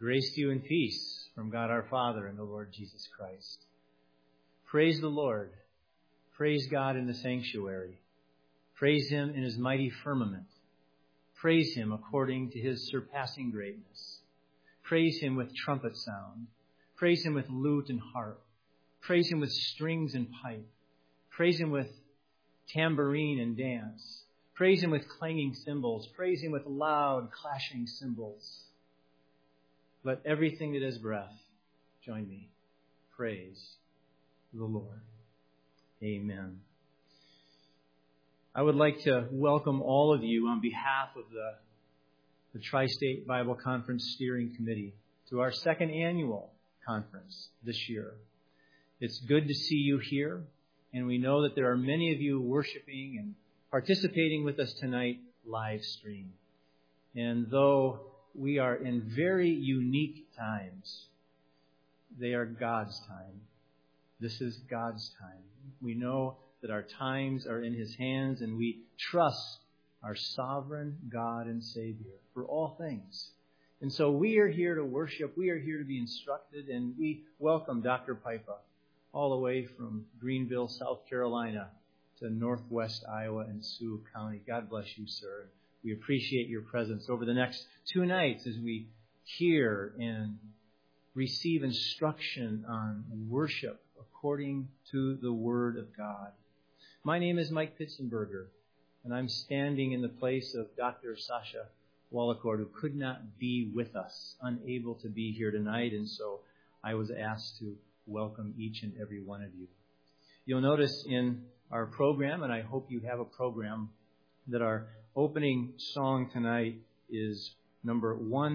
Grace to you and peace from God our Father and the Lord Jesus Christ. Praise the Lord. Praise God in the sanctuary. Praise Him in His mighty firmament. Praise Him according to His surpassing greatness. Praise Him with trumpet sound. Praise Him with lute and harp. Praise Him with strings and pipe. Praise Him with tambourine and dance. Praise Him with clanging cymbals. Praise Him with loud clashing cymbals. Let everything that has breath join me. Praise the Lord. Amen. I would like to welcome all of you on behalf of the Tri-State Bible Conference Steering Committee to our second annual conference this year. It's good to see you here, and we know that there are many of you worshiping and participating with us tonight live stream. And though we are in very unique times, they are God's time. This is God's time. We know that our times are in His hands, and we trust our sovereign God and Savior for all things. And so we are here to worship. We are here to be instructed, and we welcome Dr. Pipa all the way from Greenville, South Carolina to northwest Iowa and Sioux County. God bless you, sir. We appreciate your presence over the next 2 nights as we hear and receive instruction on worship according to the Word of God. My name is Mike Pitzenberger, and I'm standing in the place of Dr. Sasha Wallacord, who could not be with us, unable to be here tonight, and so I was asked to welcome each and every one of you. You'll notice in our program, and I hope you have a program, that our opening song tonight is number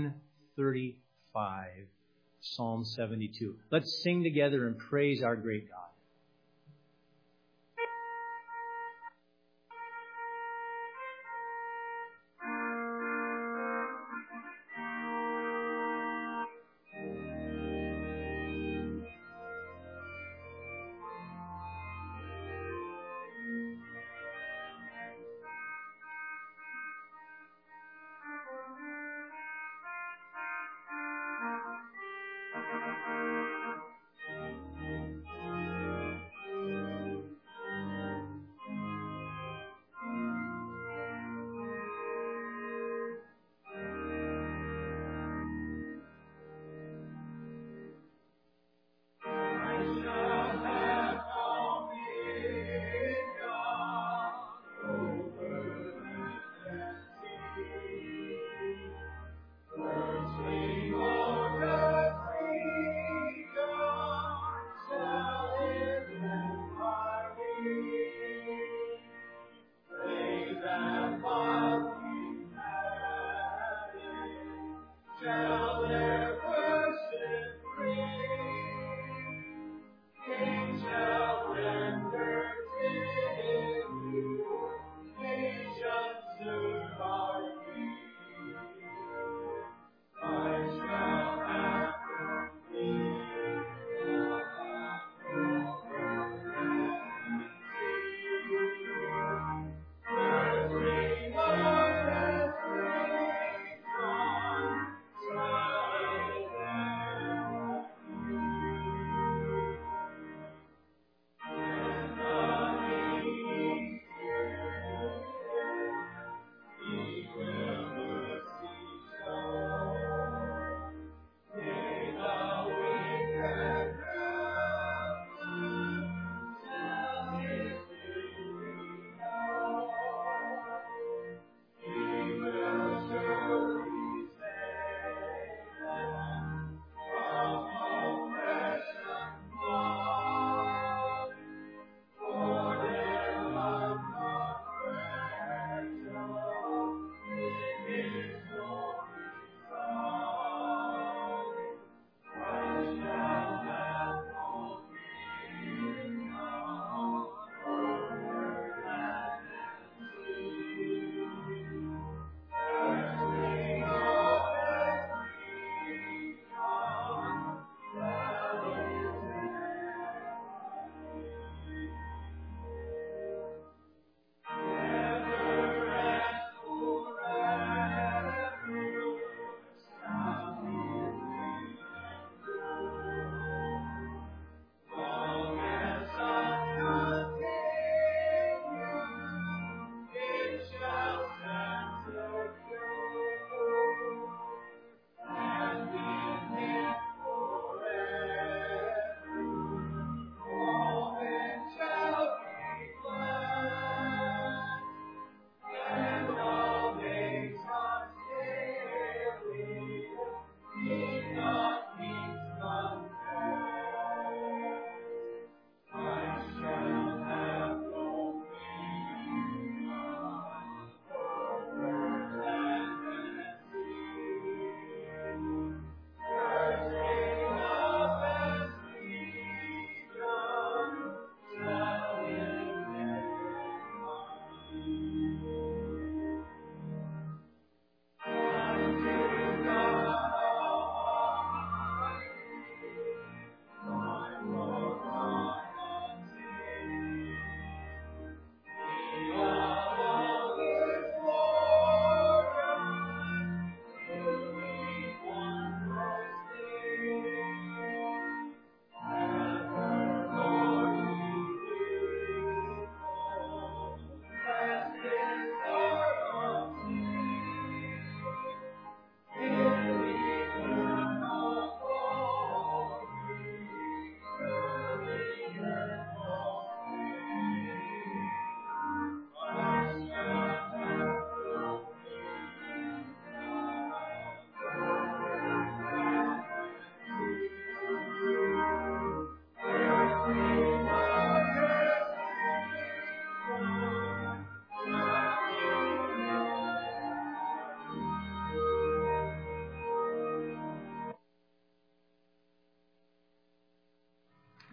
135, Psalm 72. Let's sing together and praise our great God.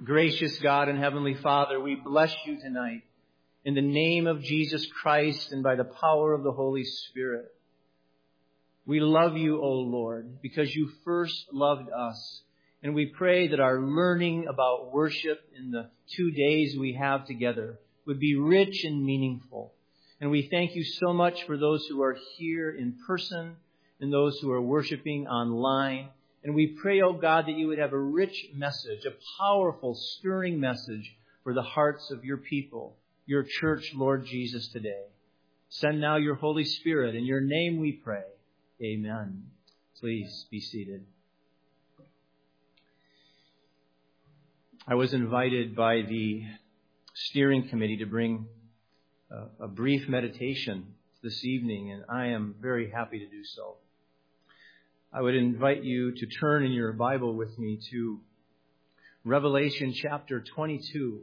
Gracious God and Heavenly Father, we bless you tonight in the name of Jesus Christ and by the power of the Holy Spirit. We love you, O Lord, because you first loved us. And we pray that our learning about worship in the 2 days we have together would be rich and meaningful. And we thank you so much for those who are here in person and those who are worshiping online. And we pray, O God, that you would have a rich message, a powerful, stirring message for the hearts of your people, your church, Lord Jesus, today. Send now your Holy Spirit. In your name we pray. Amen. Please be seated. I was invited by the steering committee to bring a brief meditation this evening, and I am very happy to do so. I would invite you to turn in your Bible with me to Revelation chapter 22,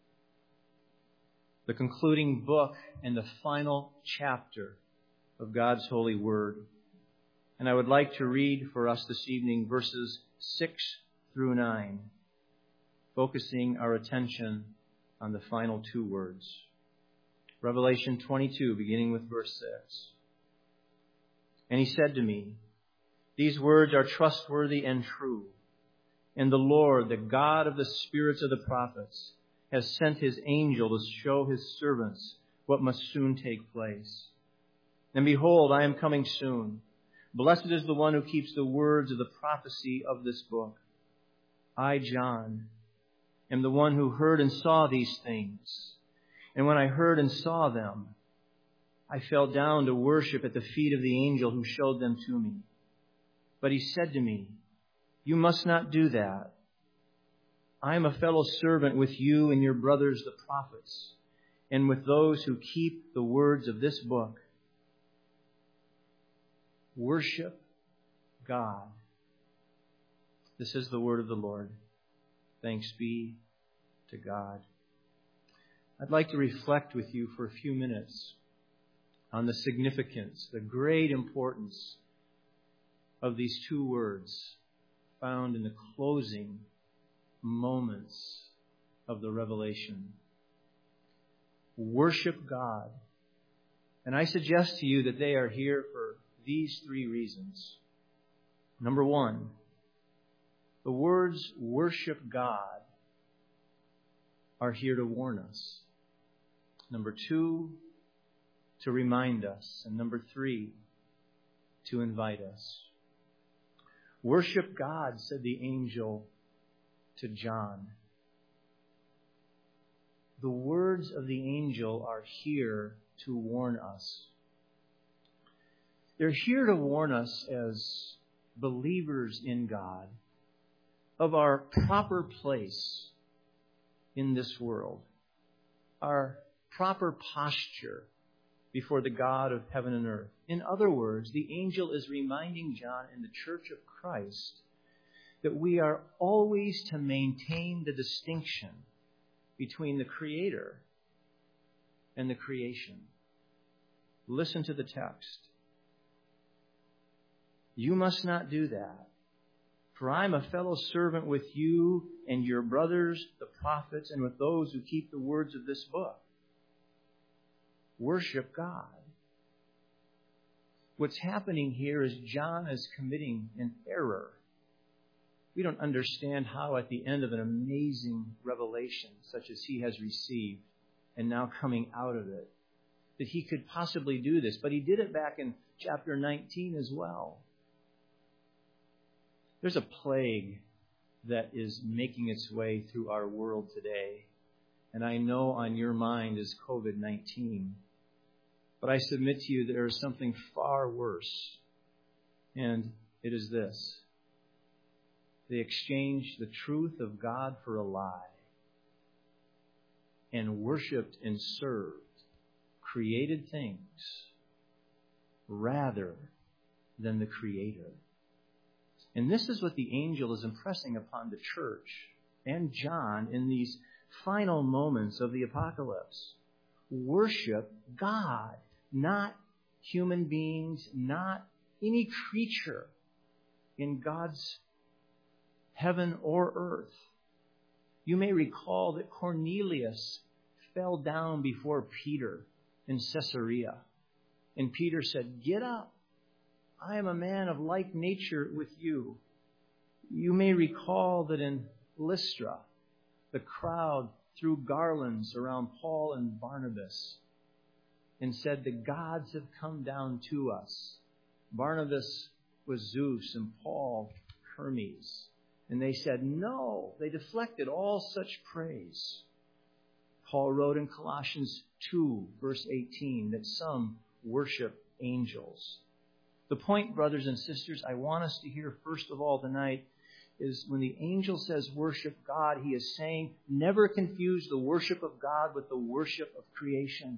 the concluding book and the final chapter of God's holy word. And I would like to read for us this evening verses 6 through 9, focusing our attention on the final 2 words. Revelation 22, beginning with verse 6. And he said to me, "These words are trustworthy and true. And the Lord, the God of the spirits of the prophets, has sent his angel to show his servants what must soon take place. And behold, I am coming soon. Blessed is the one who keeps the words of the prophecy of this book. I, John, am the one who heard and saw these things. And when I heard and saw them, I fell down to worship at the feet of the angel who showed them to me. But he said to me, 'You must not do that. I am a fellow servant with you and your brothers the prophets, and with those who keep the words of this book. Worship God.'" This is the word of the Lord. Thanks be to God. I'd like to reflect with you for a few minutes on the significance, the great importance of these 2 words found in the closing moments of the Revelation. Worship God. And I suggest to you that they are here for these 3 reasons. Number 1, the words worship God are here to warn us. Number 2, to remind us. And number 3, to invite us. Worship God, said the angel to John. The words of the angel are here to warn us. They're here to warn us as believers in God of our proper place in this world, our proper posture before the God of heaven and earth. In other words, the angel is reminding John and the Church of Christ that we are always to maintain the distinction between the Creator and the creation. Listen to the text. "You must not do that, for I am a fellow servant with you and your brothers, the prophets, and with those who keep the words of this book. Worship God." What's happening here is John is committing an error. We don't understand how at the end of an amazing revelation such as he has received and now coming out of it, that he could possibly do this. But he did it back in chapter 19 as well. There's a plague that is making its way through our world today. And I know on your mind is COVID-19. But I submit to you that there is something far worse. And it is this. They exchanged the truth of God for a lie and worshiped and served created things rather than the Creator. And this is what the angel is impressing upon the church and John in these final moments of the apocalypse. Worship God, not human beings, not any creature in God's heaven or earth. You may recall that Cornelius fell down before Peter in Caesarea. And Peter said, "Get up. I am a man of like nature with you." You may recall that in Lystra, the crowd threw garlands around Paul and Barnabas and said, "The gods have come down to us." Barnabas was Zeus and Paul Hermes. And they said no. They deflected all such praise. Paul wrote in Colossians 2, verse 18, that some worship angels. The point, brothers and sisters, I want us to hear first of all tonight is when the angel says worship God, he is saying never confuse the worship of God with the worship of creation.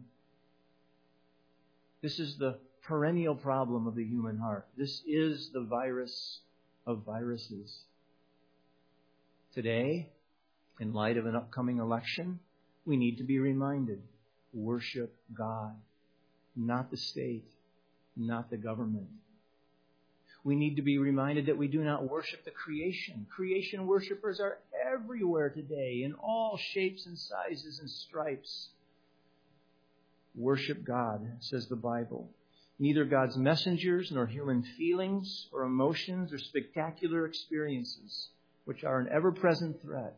This is the perennial problem of the human heart. This is the virus of viruses. Today, in light of an upcoming election, we need to be reminded, worship God, not the state, not the government. We need to be reminded that we do not worship the creation. Creation worshipers are everywhere today, in all shapes and sizes and stripes. Worship God, says the Bible. Neither God's messengers, nor human feelings or emotions or spectacular experiences, which are an ever-present threat,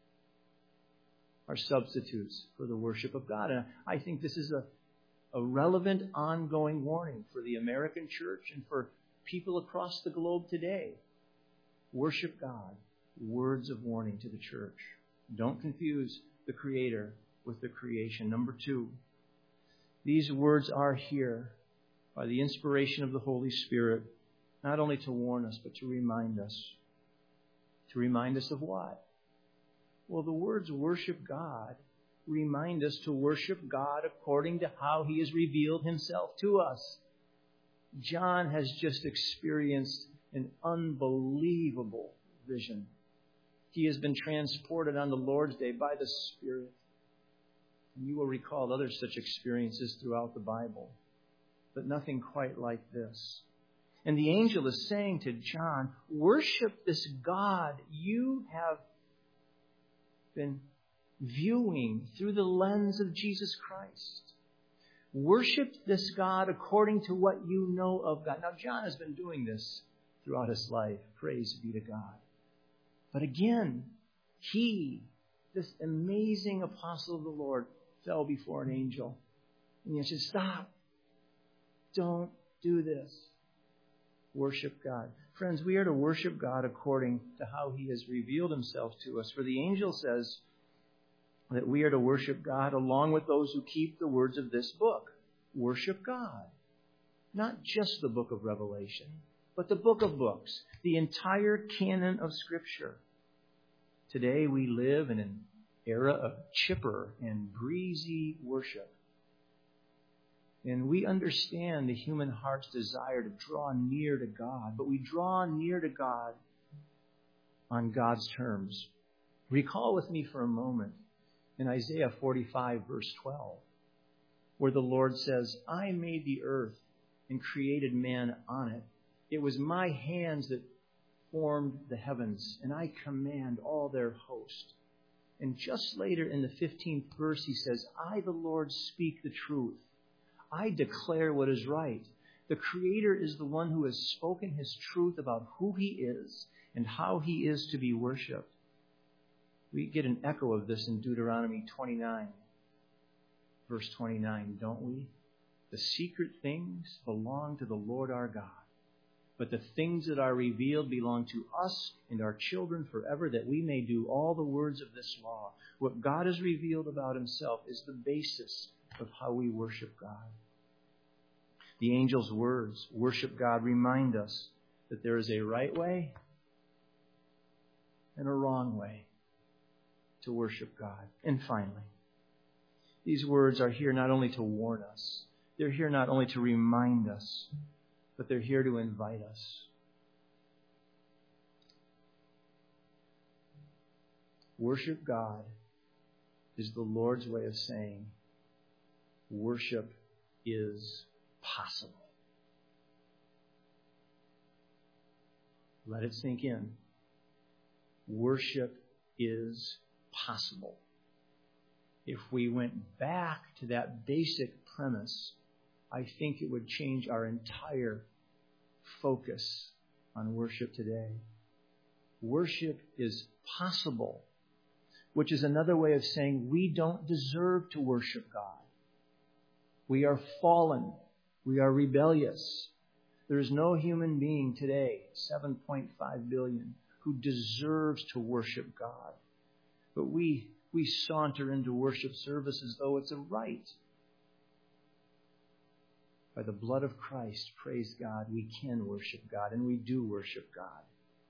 are substitutes for the worship of God. And I think this is a relevant, ongoing warning for the American church and for people across the globe today. Worship God. Words of warning to the church. Don't confuse the Creator with the creation. Number 2, these words are here by the inspiration of the Holy Spirit, not only to warn us, but to remind us. To remind us of what? Well, the words worship God remind us to worship God according to how He has revealed Himself to us. John has just experienced an unbelievable vision. He has been transported on the Lord's Day by the Spirit. And you will recall other such experiences throughout the Bible, but nothing quite like this. And the angel is saying to John, worship this God you have been viewing through the lens of Jesus Christ. Worship this God according to what you know of God. Now, John has been doing this throughout his life. Praise be to God. But again, he, this amazing apostle of the Lord, fell before an angel. And he said, stop. Don't do this. Worship God. Friends, we are to worship God according to how He has revealed Himself to us. For the angel says that we are to worship God along with those who keep the words of this book. Worship God. Not just the book of Revelation, but the book of books, the entire canon of Scripture. Today we live in an era of chipper and breezy worship. And we understand the human heart's desire to draw near to God, but we draw near to God on God's terms. Recall with me for a moment in Isaiah 45, verse 12, where the Lord says, I made the earth and created man on it. It was my hands that formed the heavens, and I command all their host. And just later in the 15th verse, He says, I, the Lord, speak the truth. I declare what is right. The Creator is the one who has spoken His truth about who He is and how He is to be worshipped. We get an echo of this in Deuteronomy 29, verse 29, don't we? The secret things belong to the Lord our God, but the things that are revealed belong to us and our children forever, that we may do all the words of this law. What God has revealed about Himself is the basis of how we worship God. The angel's words, worship God, remind us that there is a right way and a wrong way to worship God. And finally, these words are here not only to warn us, they're here not only to remind us, but they're here to invite us. Worship God is the Lord's way of saying, worship is possible. Let it sink in. Worship is possible. If we went back to that basic premise, I think it would change our entire focus on worship today. Worship is possible, which is another way of saying we don't deserve to worship God. We are fallen. We are rebellious. There is no human being today, 7.5 billion, who deserves to worship God. But we saunter into worship service as though it's a right. By the blood of Christ, praise God, we can worship God, and we do worship God.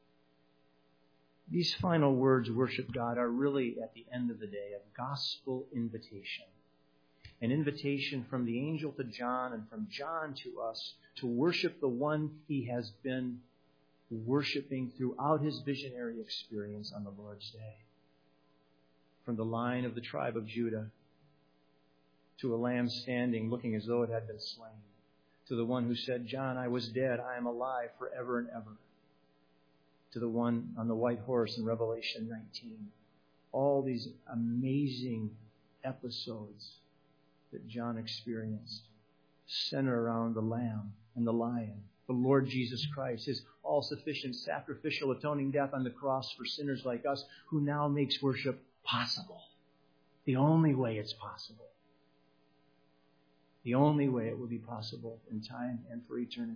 These final words, worship God, are really, at the end of the day, a gospel invitation. An invitation from the angel to John and from John to us to worship the one he has been worshiping throughout his visionary experience on the Lord's day. From the line of the tribe of Judah to a lamb standing looking as though it had been slain, to the one who said, John, I was dead, I am alive forever and ever, to the one on the white horse in Revelation 19. All these amazing episodes that John experienced center around the Lamb and the Lion, the Lord Jesus Christ, His all-sufficient sacrificial atoning death on the cross for sinners like us, who now makes worship possible. The only way it's possible. The only way it will be possible in time and for eternity.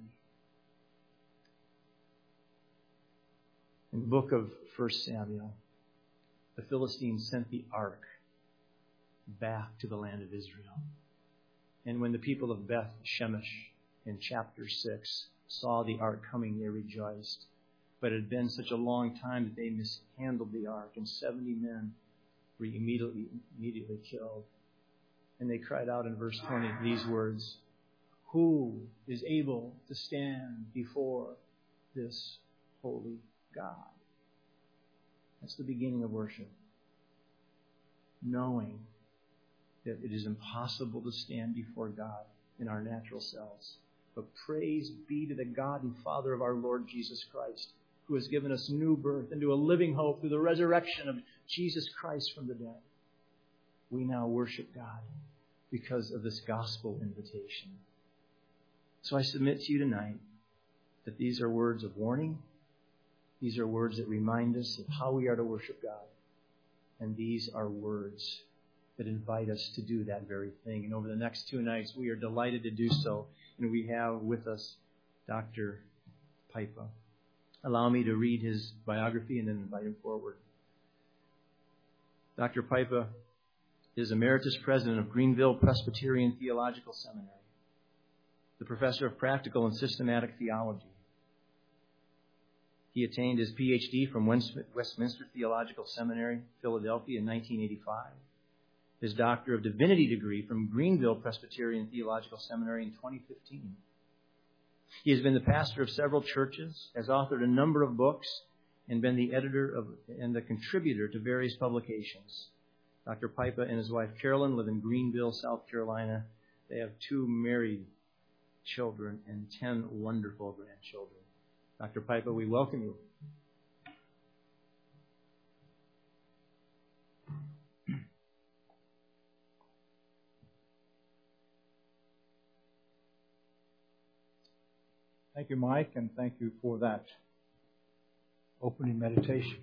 In the book of 1 Samuel, the Philistines sent the ark back to the land of Israel. And when the people of Beth Shemesh in chapter 6 saw the ark coming, they rejoiced. But it had been such a long time that they mishandled the ark, and 70 men were immediately killed. And they cried out in verse 20 these words, who is able to stand before this holy God? That's the beginning of worship. Knowing that it is impossible to stand before God in our natural selves. But praise be to the God and Father of our Lord Jesus Christ, who has given us new birth into a living hope through the resurrection of Jesus Christ from the dead. We now worship God because of this gospel invitation. So I submit to you tonight that these are words of warning. These are words that remind us of how we are to worship God. And these are words that invite us to do that very thing. And over the next 2 nights, we are delighted to do so. And we have with us Dr. Pipa. Allow me to read his biography and then invite him forward. Dr. Pipa is Emeritus President of Greenville Presbyterian Theological Seminary, the Professor of Practical and Systematic Theology. He attained his Ph.D. from Westminster Theological Seminary, Philadelphia in 1985. His Doctor of Divinity degree from Greenville Presbyterian Theological Seminary in 2015. He has been the pastor of several churches, has authored a number of books, and been the editor and the contributor to various publications. Dr. Pipa and his wife Carolyn live in Greenville, South Carolina. They have 2 married children and 10 wonderful grandchildren. Dr. Pipa, we welcome you. Thank you, Mike, and thank you for that opening meditation.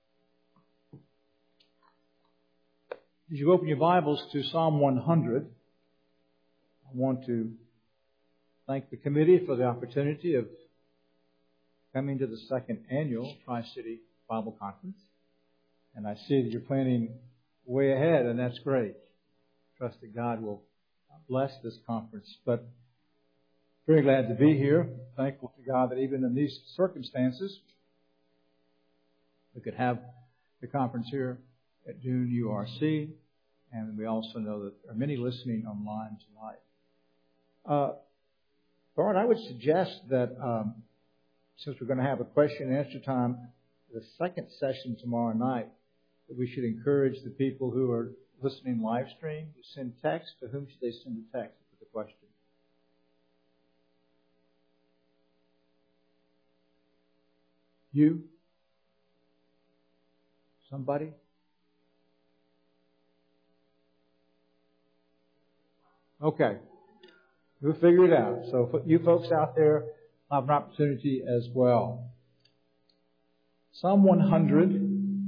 As you open your Bibles to Psalm 100, I want to thank the committee for the opportunity of coming to the second annual Tri-City Bible Conference. And I see that you're planning way ahead, and that's great. Trust that God will bless this conference. But very glad to be here. Thankful to God that even in these circumstances, we could have the conference here at Dune URC. And we also know that there are many listening online tonight. Bart, I would suggest that since we're going to have a question and answer time, the second session tomorrow night, that we should encourage the people who are listening live stream to send text. To whom should they send a text with the question? You? Somebody? Okay. We'll figure it out. So you folks out there have an opportunity as well. Psalm 100,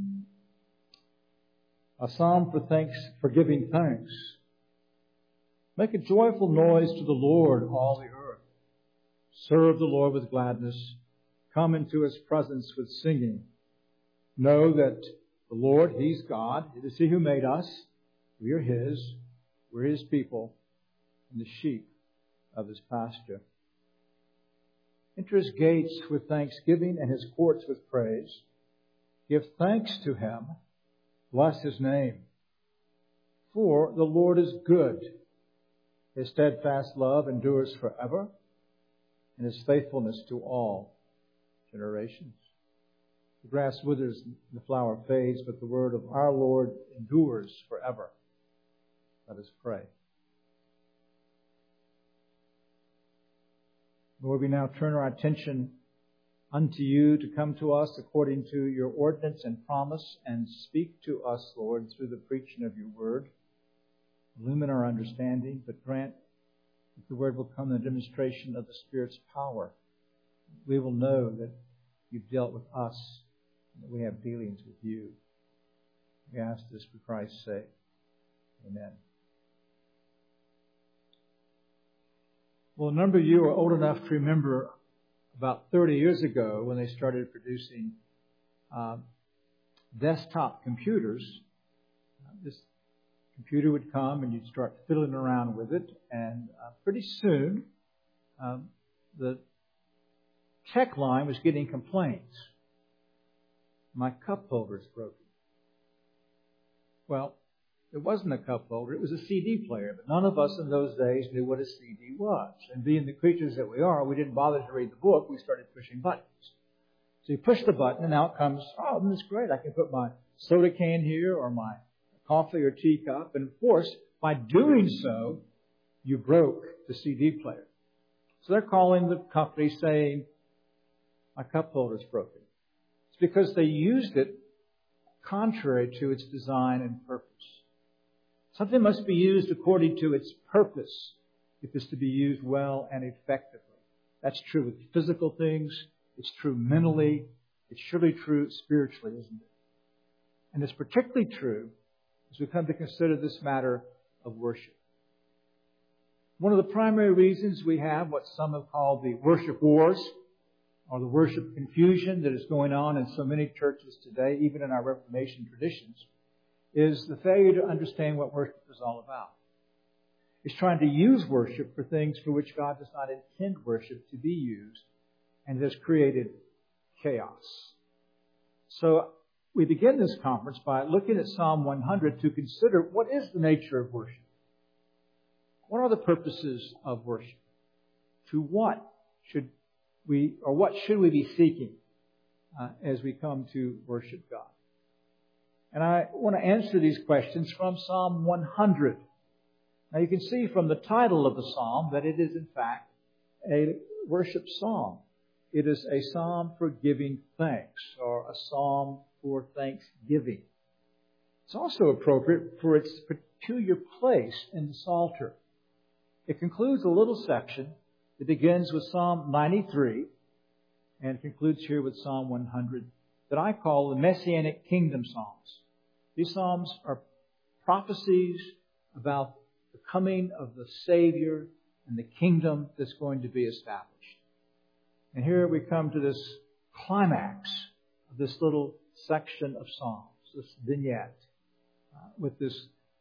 a psalm for giving thanks. Make a joyful noise to the Lord, all the earth. Serve the Lord with gladness. Come into His presence with singing. Know that the Lord, He's God. It is He who made us. We are His. We're His people and the sheep of His pasture. Enter His gates with thanksgiving and His courts with praise. Give thanks to Him. Bless His name. For the Lord is good. His steadfast love endures forever, and His faithfulness to all generations. The grass withers and the flower fades, but the word of our Lord endures forever. Let us pray. Lord, we now turn our attention unto You to come to us according to Your ordinance and promise, and speak to us, Lord, through the preaching of Your word. Illumine our understanding, but grant that the word will come in a demonstration of the Spirit's power. We will know that You've dealt with us, and that we have dealings with You. We ask this for Christ's sake. Amen. Well, a number of you are old enough to remember about 30 years ago when they started producing desktop computers. This computer would come and you'd start fiddling around with it, and pretty soon the tech line was getting complaints. My cup holder's broken. Well, it wasn't a cup holder, it was a CD player, but none of us in those days knew what a CD was. And being the creatures that we are, we didn't bother to read the book, we started pushing buttons. So you push the button and out comes, oh, this is great, I can put my soda can here or my coffee or tea cup. And of course, by doing so, you broke the CD player. So they're calling the company saying, my cup holder's broken. It's because they used it contrary to its design and purpose. Something must be used according to its purpose if it's to be used well and effectively. That's true with physical things. It's true mentally. It's surely true spiritually, isn't it? And it's particularly true as we come to consider this matter of worship. One of the primary reasons we have what some have called the worship wars, or the worship confusion that is going on in so many churches today, even in our Reformation traditions, is the failure to understand what worship is all about. It's trying to use worship for things for which God does not intend worship to be used, and has created chaos. So we begin this conference by looking at Psalm 100 to consider what is the nature of worship. What are the purposes of worship? To what should we be seeking as we come to worship God? And I want to answer these questions from Psalm 100. Now you can see from the title of the psalm that it is in fact a worship psalm. It is a psalm for giving thanks, or a psalm for thanksgiving. It's also appropriate for its peculiar place in the Psalter. It concludes a little section that begins with Psalm 93 and concludes here with Psalm 100 that I call the Messianic Kingdom Psalms. These Psalms are prophecies about the coming of the Savior and the kingdom that's going to be established. And here we come to this climax of this little section of Psalms, this vignette, with this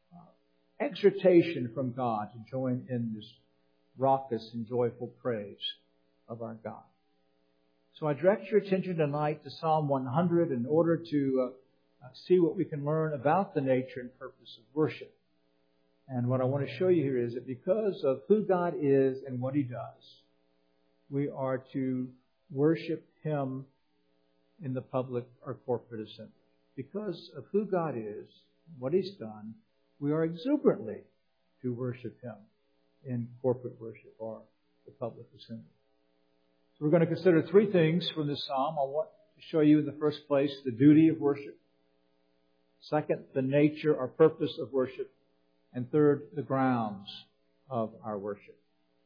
exhortation from God to join in this raucous and joyful praise of our God. So I direct your attention tonight to Psalm 100 in order to see what we can learn about the nature and purpose of worship. And what I want to show you here is that because of who God is and what He does, we are to worship Him in the public or corporate assembly. Because of who God is, what He's done, we are exuberantly to worship Him in corporate worship or the public assembly. So we're going to consider three things from this psalm. I want to show you in the first place the duty of worship. Second, the nature or purpose of worship. And third, the grounds of our worship.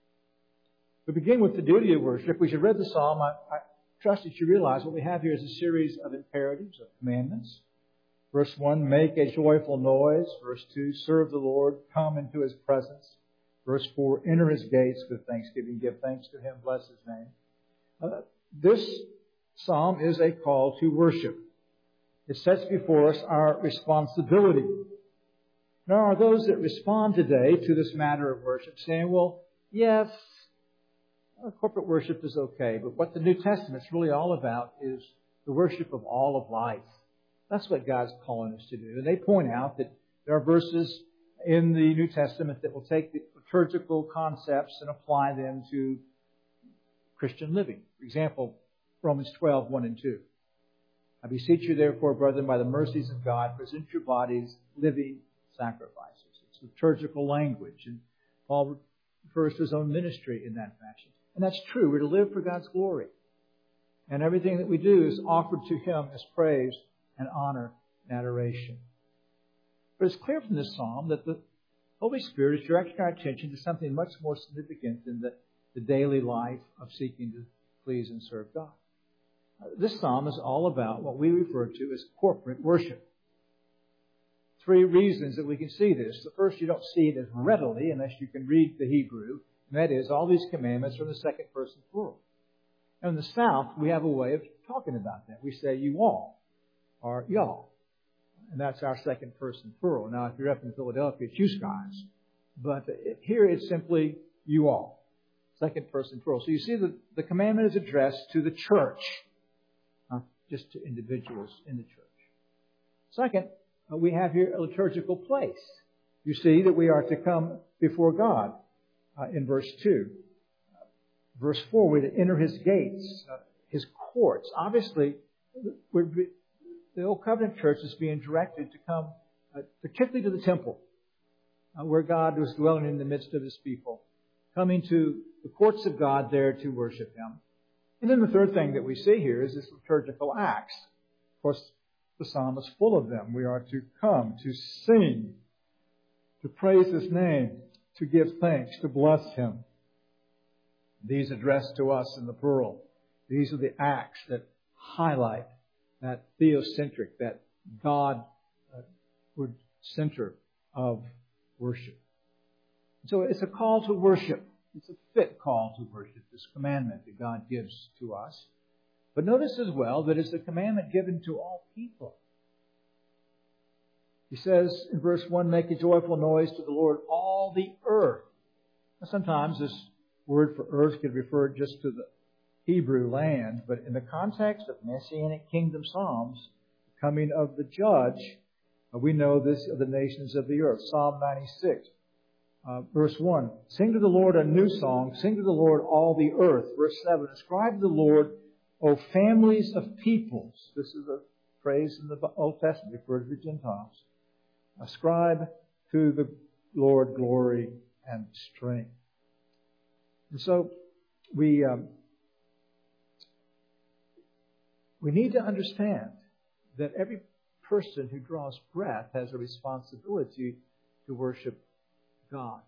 We begin with the duty of worship. We should read the psalm. I trust that you realize what we have here is a series of imperatives, of commandments. Verse 1, make a joyful noise. Verse 2, serve the Lord, come into His presence. Verse 4, enter His gates with thanksgiving, give thanks to Him, bless His name. This psalm is a call to worship. It sets before us our responsibility. There are those that respond today to this matter of worship saying, well, yes, corporate worship is okay, but what the New Testament's really all about is the worship of all of life. That's what God's calling us to do. And they point out that there are verses in the New Testament that will take the liturgical concepts and apply them to Christian living. For example, Romans 12, 1 and 2. I beseech you, therefore, brethren, by the mercies of God, present your bodies living sacrifices. It's liturgical language. And Paul refers to his own ministry in that fashion. And that's true. We're to live for God's glory. And everything that we do is offered to Him as praise and honor and adoration. But it's clear from this psalm that the Holy Spirit is directing our attention to something much more significant than the daily life of seeking to please and serve God. This psalm is all about what we refer to as corporate worship. 3 reasons that we can see this. The first, you don't see it as readily unless you can read the Hebrew. And that is, all these commandments are in the second person plural. And in the South, we have a way of talking about that. We say you all or y'all. And that's our second person plural. Now, if you're up in Philadelphia, it's you guys. But here it's simply you all. Second person plural. So you see that the commandment is addressed to the church, not just to individuals in the church. Second, we have here a liturgical place. You see that we are to come before God in verse 2. Verse 4, we're to enter His gates, His courts. Obviously, the Old Covenant church is being directed to come particularly to the temple, where God was dwelling in the midst of His people, coming to the courts of God there to worship Him. And then the third thing that we see here is this liturgical acts. Of course, the psalm is full of them. We are to come, to sing, to praise His name, to give thanks, to bless Him. These addressed to us in the plural. These are the acts that highlight that theocentric, that God center of worship. So it's a call to worship. It's a fit call to worship, this commandment that God gives to us. But notice as well that it's a commandment given to all people. He says in verse 1, make a joyful noise to the Lord, all the earth. Now, sometimes this word for earth could refer just to the Hebrew land, but in the context of Messianic kingdom psalms, the coming of the judge, we know this of the nations of the earth. Psalm 96, verse 1, sing to the Lord a new song, sing to the Lord all the earth. Verse 7, ascribe to the Lord, O families of peoples. This is a phrase in the Old Testament referred to the Gentiles. Ascribe to the Lord glory and strength. And so we need to understand that every person who draws breath has a responsibility to worship God.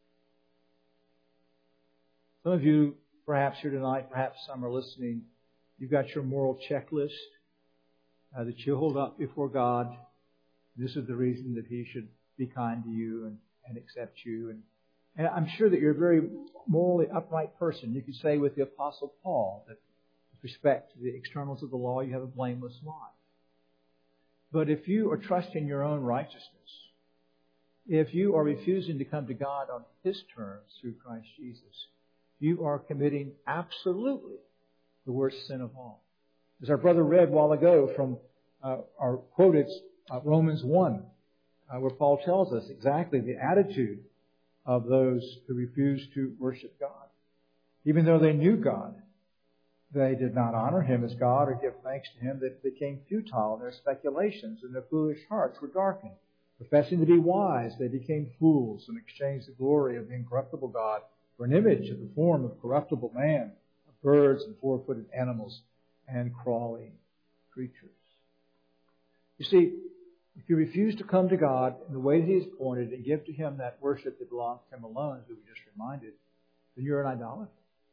Some of you, perhaps here tonight, perhaps some are listening, you've got your moral checklist that you hold up before God. This is the reason that He should be kind to you and accept you. And I'm sure that you're a very morally upright person. You could say with the Apostle Paul that with respect to the externals of the law, you have a blameless life. But if you are trusting your own righteousness, if you are refusing to come to God on His terms through Christ Jesus, you are committing absolutely the worst sin of all. As our brother read a while ago from our quoted Romans 1, where Paul tells us exactly the attitude of those who refuse to worship God. Even though they knew God, they did not honor Him as God or give thanks to Him. That became futile in their speculations, and their foolish hearts were darkened. Professing to be wise, they became fools and exchanged the glory of the incorruptible God for an image of the form of corruptible man, of birds and four-footed animals and crawling creatures. You see, the if you refuse to come to God in the way that He has pointed and give to Him that worship that belongs to Him alone, as we were just reminded, then you're an idolater.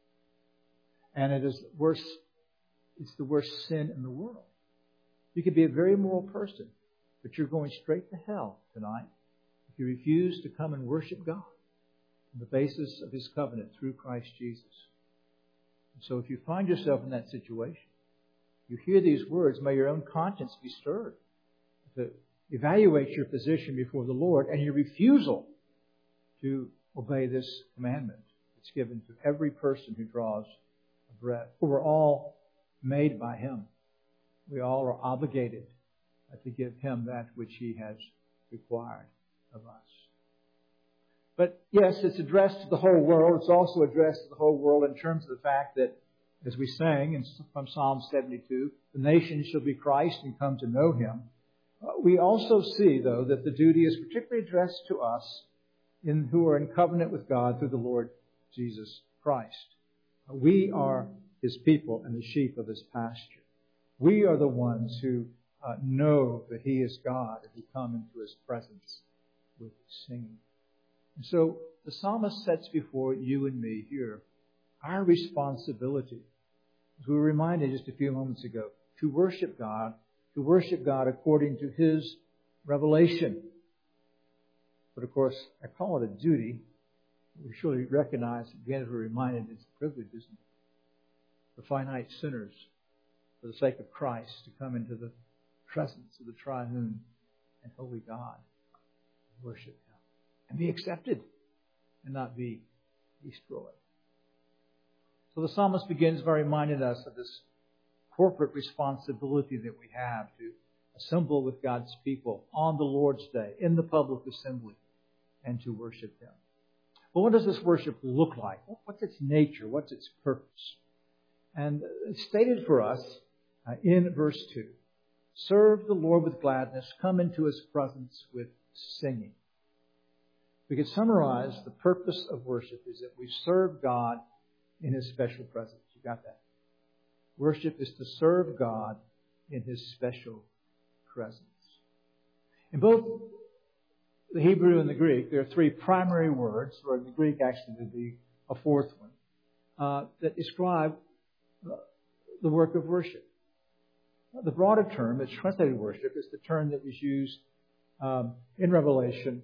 And it's the worst sin in the world. You could be a very moral person, but you're going straight to hell tonight if you refuse to come and worship God on the basis of His covenant through Christ Jesus. And so if you find yourself in that situation, you hear these words, may your own conscience be stirred to evaluate your position before the Lord and your refusal to obey this commandment. It's given to every person who draws a breath. For we're all made by Him. We all are obligated to give Him that which He has required of us. But yes, it's addressed to the whole world. It's also addressed to the whole world in terms of the fact that, as we sang from Psalm 72, the nations shall be Christ and come to know Him. We also see, though, that the duty is particularly addressed to us who are in covenant with God through the Lord Jesus Christ. We are His people and the sheep of His pasture. We are the ones who know that He is God and who come into His presence with singing. And so the psalmist sets before you and me here our responsibility, as we were reminded just a few moments ago, to worship God according to His revelation. But of course, I call it a duty. We surely recognize, again, as we're reminded, it's a privilege, isn't it? For finite sinners, for the sake of Christ, to come into the presence of the triune and holy God, worship Him, and be accepted and not be destroyed. So the psalmist begins by reminding us of this corporate responsibility that we have to assemble with God's people on the Lord's Day in the public assembly and to worship Him. Well, what does this worship look like? What's its nature? What's its purpose? And it's stated for us in verse 2. Serve the Lord with gladness. Come into His presence with singing. We could summarize the purpose of worship is that we serve God in His special presence. You got that? Worship is to serve God in His special presence. In both the Hebrew and the Greek, there are three primary words, or in the Greek actually there'd be a fourth one, that describe the work of worship. The broader term that's translated worship is the term that was used in Revelation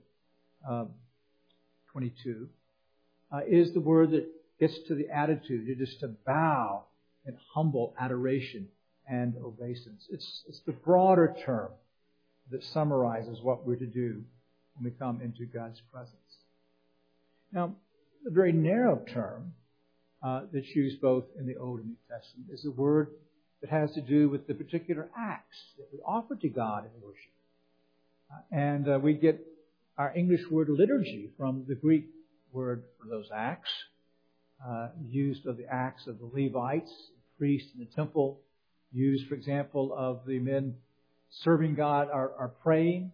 22, is the word that gets to the attitude. It is to bow in humble adoration and obeisance. It's the broader term that summarizes what we're to do when we come into God's presence. Now, the very narrow term that's used both in the Old and New Testament is the word that has to do with the particular acts that we offer to God in worship. And we get our English word liturgy from the Greek word for those acts, used of the acts of the Levites, priests in the temple, used, for example, of the men serving God are praying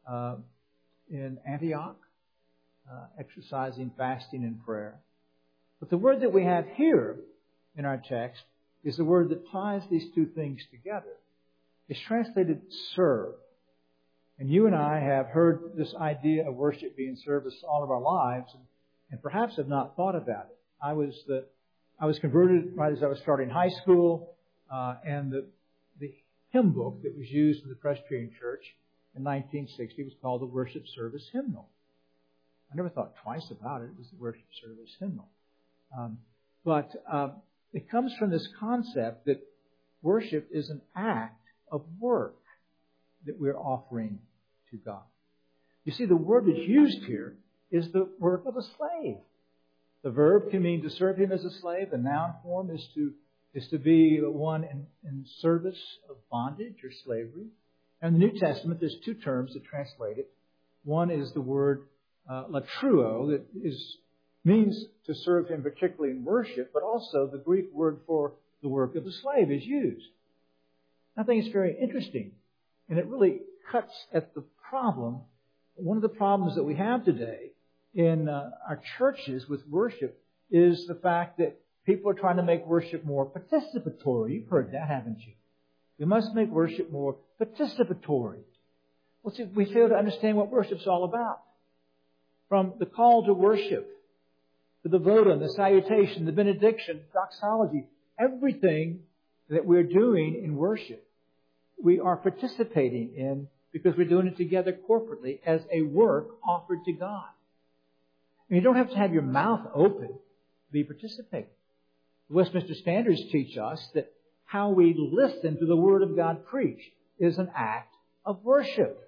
in Antioch, exercising fasting and prayer. But the word that we have here in our text is the word that ties these two things together. It's translated serve. And you and I have heard this idea of worship being service all of our lives and perhaps have not thought about it. I was converted right as I was starting high school, and the hymn book that was used in the Presbyterian Church in 1960 was called the Worship Service Hymnal. I never thought twice about it. It was the Worship Service Hymnal. But it comes from this concept that worship is an act of work that we're offering to God. You see, the word that's used here is the work of a slave. The verb can mean to serve him as a slave. The noun form is to be one in service of bondage or slavery. And in the New Testament, there's two terms that translate it. One is the word latruo, that means to serve him particularly in worship, but also the Greek word for the work of a slave is used. I think it's very interesting, and it really cuts at the problem. One of the problems that we have today in our churches with worship is the fact that people are trying to make worship more participatory. You've heard that, haven't you? We must make worship more participatory. Well, see, we fail to understand what worship's all about. From the call to worship, to the votum, the salutation, the benediction, doxology, everything that we're doing in worship, we are participating in because we're doing it together corporately as a work offered to God. And you don't have to have your mouth open to be participating. The Westminster Standards teach us that how we listen to the Word of God preached is an act of worship.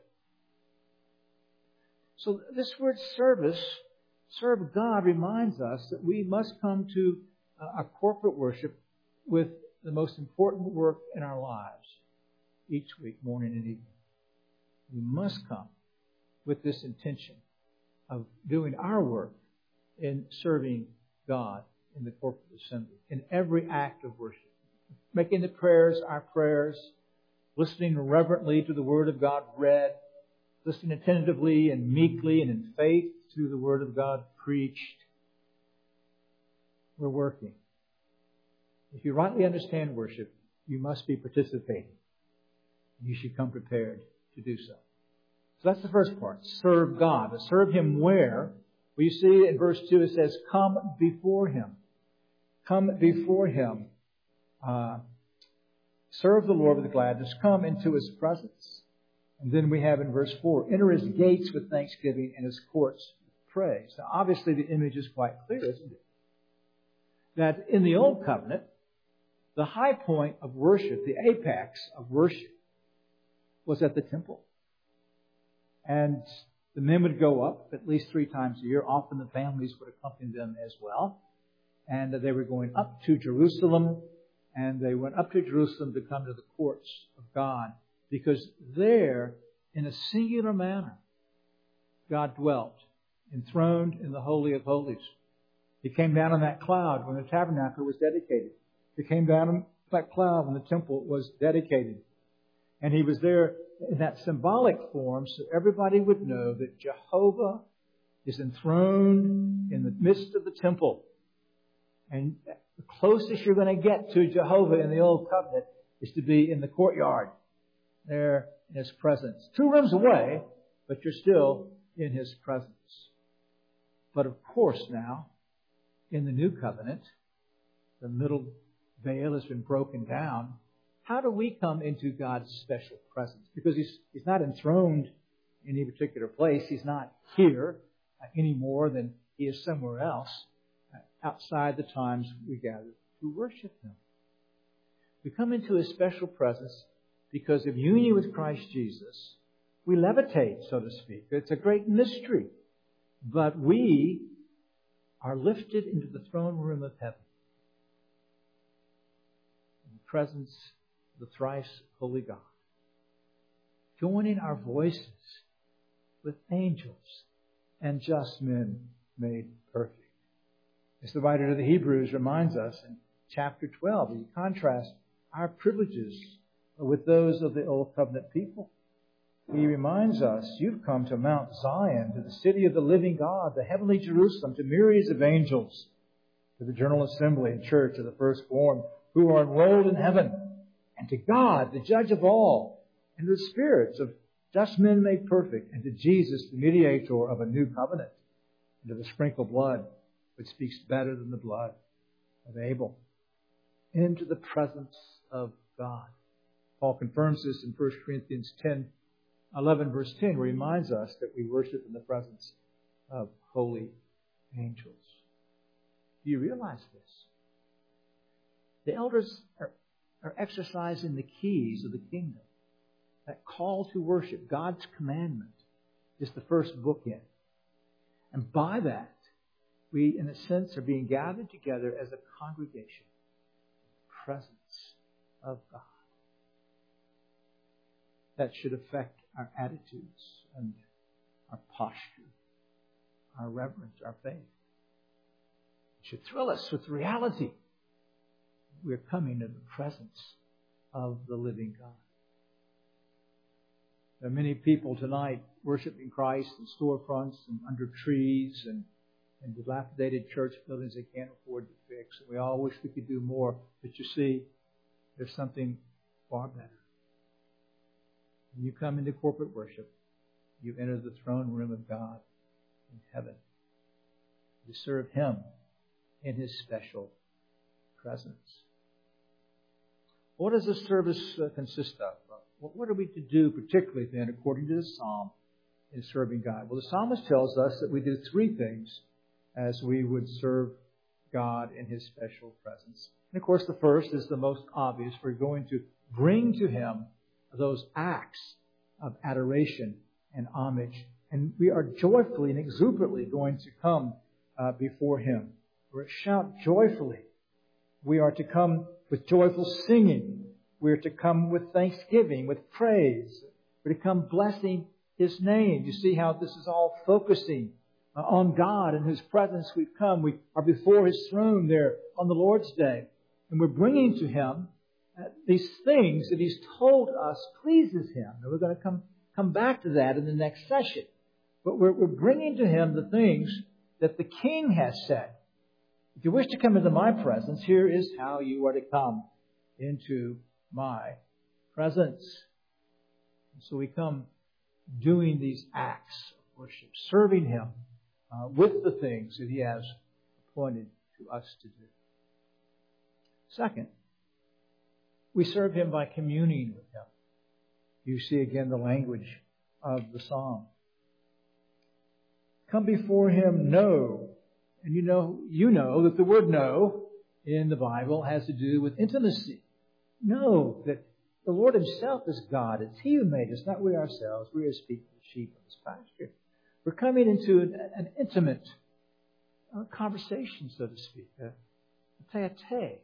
So this word service, serve God, reminds us that we must come to a corporate worship with the most important work in our lives each week, morning and evening. We must come with this intention of doing our work in serving God in the corporate assembly, in every act of worship. Making the prayers our prayers, listening reverently to the Word of God read, listening attentively and meekly and in faith to the Word of God preached. We're working. If you rightly understand worship, you must be participating. You should come prepared to do so. So that's the first part. Serve God. But serve Him where? Well, you see in verse 2 it says, come before Him. Come before Him. Serve the Lord with gladness. Come into His presence. And then we have in verse 4, enter His gates with thanksgiving and His courts with praise. Now obviously the image is quite clear, isn't it? That in the Old Covenant, the high point of worship, the apex of worship, was at the temple. And the men would go up at least 3 times a year. Often the families would accompany them as well. And they were going up to Jerusalem. And they went up to Jerusalem to come to the courts of God. Because there, in a singular manner, God dwelt, enthroned in the Holy of Holies. He came down on that cloud when the tabernacle was dedicated. He came down on that cloud when the temple was dedicated. And He was there in that symbolic form so everybody would know that Jehovah is enthroned in the midst of the temple. And the closest you're going to get to Jehovah in the Old Covenant is to be in the courtyard, there in His presence. 2 rooms away, but you're still in His presence. But of course now, in the New Covenant, the middle veil has been broken down. How do we come into God's special presence? Because He's not enthroned in any particular place. He's not here any more than He is somewhere else outside the times we gather to worship Him. We come into His special presence because of union with Christ Jesus. We levitate, so to speak. It's a great mystery. But we are lifted into the throne room of heaven in the presence of the thrice holy God, joining our voices with angels and just men made perfect. As the writer of the Hebrews reminds us in chapter 12, he contrasts our privileges with those of the Old Covenant people. He reminds us, you've come to Mount Zion, to the city of the living God, the heavenly Jerusalem, to myriads of angels, to the general assembly and church of the firstborn who are enrolled in heaven, and to God, the judge of all, and to the spirits of just men made perfect, and to Jesus, the mediator of a new covenant, and to the sprinkled blood, which speaks better than the blood of Abel, into the presence of God. Paul confirms this in 1 Corinthians 11 verse 10, where he reminds us that we worship in the presence of holy angels. Do you realize this? The elders are exercising the keys of the kingdom. That call to worship, God's commandment, is the first bookend. And by that, we, in a sense, are being gathered together as a congregation in the presence of God. That should affect our attitudes and our posture, our reverence, our faith. It should thrill us with reality. We're coming to the presence of the living God. There are many people tonight worshiping Christ in storefronts and under trees and in dilapidated church buildings they can't afford to fix. We all wish we could do more. But you see, there's something far better. When you come into corporate worship, you enter the throne room of God in heaven to serve Him in His special presence. What does this service consist of? What are we to do particularly then according to the Psalm in serving God? Well, the psalmist tells us that we do three things as we would serve God in His special presence. And of course, the first is the most obvious. We're going to bring to Him those acts of adoration and homage. And we are joyfully and exuberantly going to come before Him. We're to shout joyfully. We are to come with joyful singing. We are to come with thanksgiving, with praise. We're to come blessing His name. You see how this is all focusing on God and whose presence we've come. We are before His throne there on the Lord's Day. And we're bringing to Him these things that He's told us pleases Him. And we're going to come back to that in the next session. But we're bringing to Him the things that the King has said. If you wish to come into my presence, here is how you are to come into my presence. And so we come doing these acts of worship, serving Him with the things that He has appointed to us to do. Second, we serve Him by communing with Him. You see again the language of the psalm. Come before Him, know. And you know that the word know in the Bible has to do with intimacy. Know that the Lord Himself is God. It's He who made us, not we ourselves. We are speaking sheep of His pasture. We're coming into an intimate conversation, so to speak, a tete-a-tete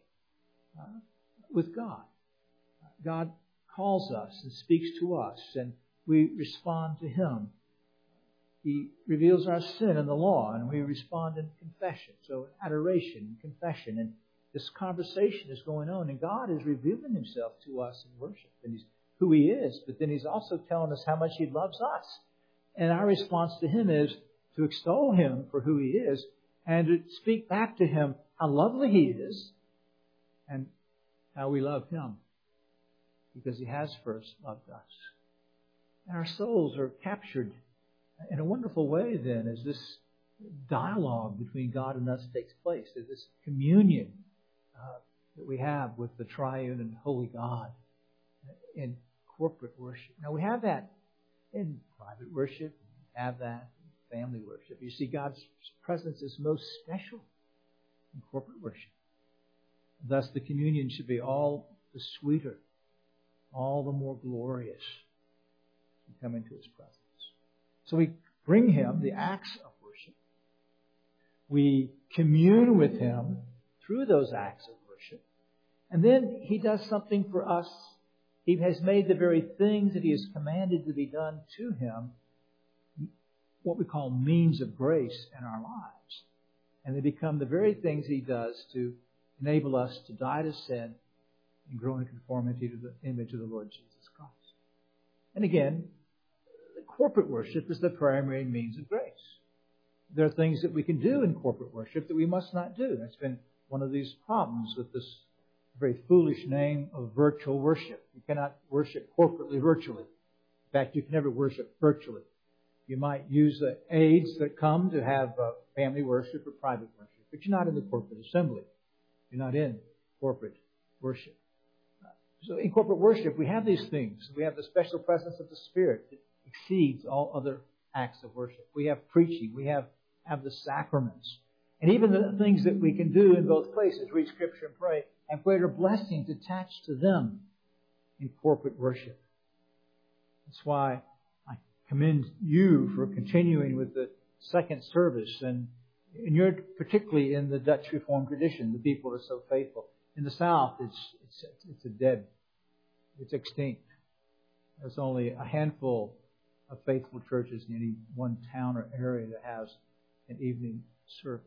with God. God calls us and speaks to us, and we respond to Him. He reveals our sin in the law, and we respond in confession. So adoration and confession. And this conversation is going on, and God is revealing Himself to us in worship. And He's who He is, but then He's also telling us how much He loves us. And our response to Him is to extol Him for who He is and to speak back to Him how lovely He is and how we love Him because He has first loved us. And our souls are captured in a wonderful way then as this dialogue between God and us takes place, as this communion that we have with the triune and holy God in corporate worship. Now we have that in private worship, we have that in family worship. You see, God's presence is most special in corporate worship. Thus the communion should be all the sweeter, all the more glorious as we come into His presence. So we bring Him the acts of worship. We commune with Him through those acts of worship. And then He does something for us. He has made the very things that He has commanded to be done to Him what we call means of grace in our lives. And they become the very things He does to enable us to die to sin and grow in conformity to the image of the Lord Jesus Christ. And again, corporate worship is the primary means of grace. There are things that we can do in corporate worship that we must not do. That's been one of these problems with this very foolish name of virtual worship. You cannot worship corporately virtually. In fact, you can never worship virtually. You might use the aids that come to have family worship or private worship, but you're not in the corporate assembly. You're not in corporate worship. So in corporate worship, we have these things. We have the special presence of the Spirit that exceeds all other acts of worship. We have preaching. We have the sacraments. And even the things that we can do in both places, read Scripture and pray, have greater blessings attached to them in corporate worship. That's why I commend you for continuing with the second service. And you're particularly in the Dutch Reformed tradition. The people are so faithful. In the South, it's extinct. There's only a handful of faithful churches in any one town or area that has an evening service.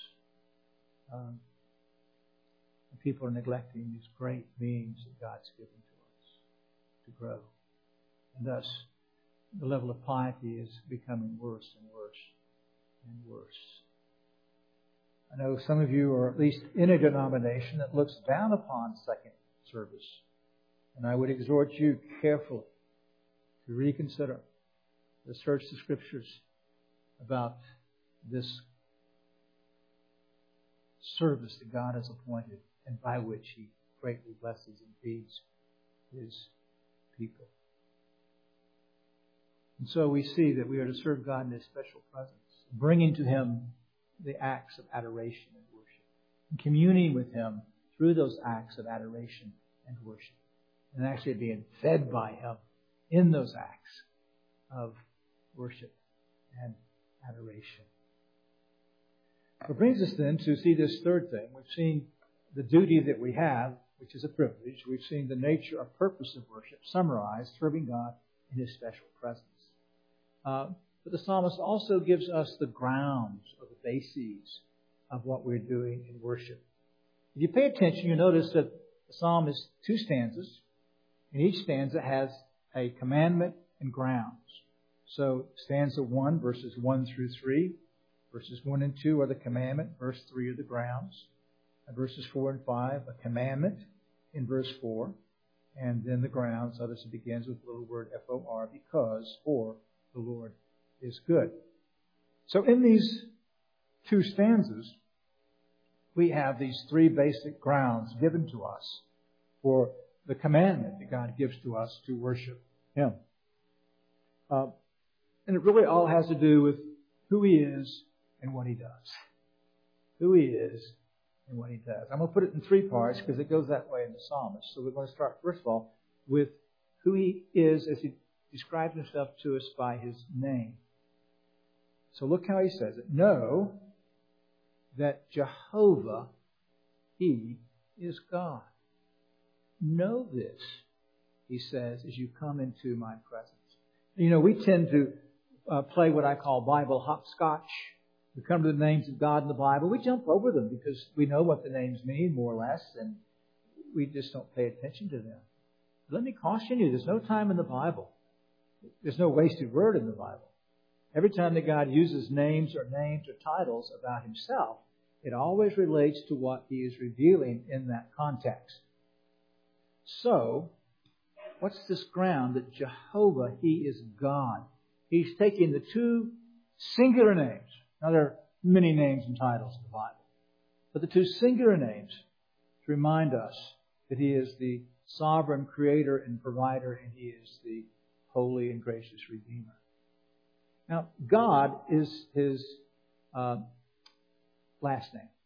People are neglecting these great means that God's given to us to grow. And thus, the level of piety is becoming worse and worse and worse. I know some of you are at least in a denomination that looks down upon second service. And I would exhort you carefully to reconsider to search the Scriptures about this service that God has appointed and by which He greatly blesses and feeds His people. And so we see that we are to serve God in His special presence, bringing to Him the acts of adoration and worship, and communing with Him through those acts of adoration and worship, and actually being fed by Him in those acts of worship and adoration. It brings us then to see this third thing. We've seen the duty that we have, which is a privilege. We've seen the nature or purpose of worship summarized, serving God in His special presence. But the psalmist also gives us the grounds or the bases of what we're doing in worship. If you pay attention, you notice that the psalm is 2 stanzas, and each stanza has a commandment and grounds. So stanza 1, verses 1 through 3, verses 1 and 2 are the commandment, verse 3 are the grounds, and verses 4 and 5, a commandment in verse 4, and then the grounds. Notice it begins with the little word F-O-R, because for the Lord is good. So in these 2 stanzas, we have these 3 basic grounds given to us for the commandment that God gives to us to worship Him. And it really all has to do with who He is and what He does. Who He is and what He does. I'm going to put it in 3 parts because it goes that way in the psalmist. So we're going to start, first of all, with who He is as He describes Himself to us by His name. So look how He says it. Know that Jehovah, He is God. Know this, He says, as you come into my presence. You know, we tend to play what I call Bible hopscotch. We come to the names of God in the Bible. We jump over them because we know what the names mean, more or less, and we just don't pay attention to them. Let me caution you, there's no time in the Bible. There's no wasted word in the Bible. Every time that God uses names or titles about Himself, it always relates to what He is revealing in that context. So, what's this ground that Jehovah, He is God? He's taking the 2 singular names. Now, there are many names and titles in the Bible. But the 2 singular names to remind us that He is the sovereign creator and provider, and He is the holy and gracious Redeemer. Now, God is His last name.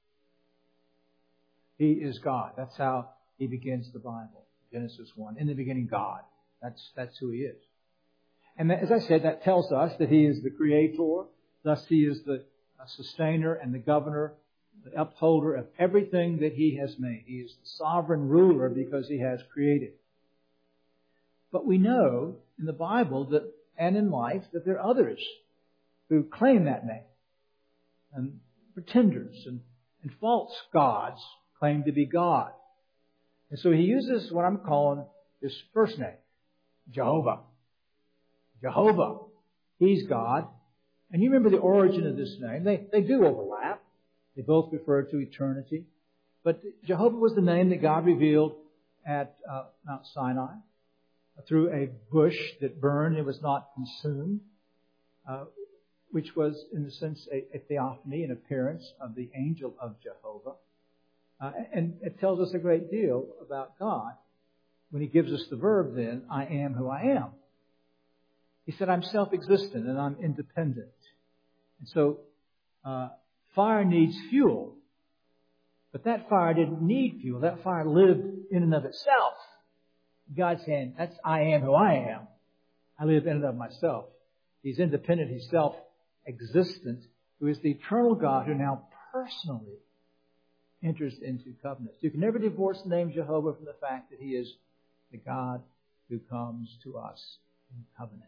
He is God. That's how He begins the Bible. Genesis 1. In the beginning, God. That's who He is. And as I said, that tells us that He is the creator. Thus, He is the sustainer and the governor, the upholder of everything that He has made. He is the sovereign ruler because He has created. But we know in the Bible that, and in life, that there are others who claim that name. And pretenders and false gods claim to be God. And so He uses what I'm calling His first name, Jehovah. Jehovah. He's God. And you remember the origin of this name. They do overlap. They both refer to eternity. But Jehovah was the name that God revealed at Mount Sinai through a bush that burned and was not consumed, which was, in a sense, a theophany, an appearance of the angel of Jehovah. And it tells us a great deal about God when He gives us the verb then, I am who I am. He said, I'm self-existent and I'm independent. And so, fire needs fuel. But that fire didn't need fuel. That fire lived in and of itself. God's saying, that's I am who I am. I live in and of myself. He's independent. He's self-existent, who is the eternal God who now personally enters into covenants. You can never divorce the name Jehovah from the fact that He is the God who comes to us in covenant.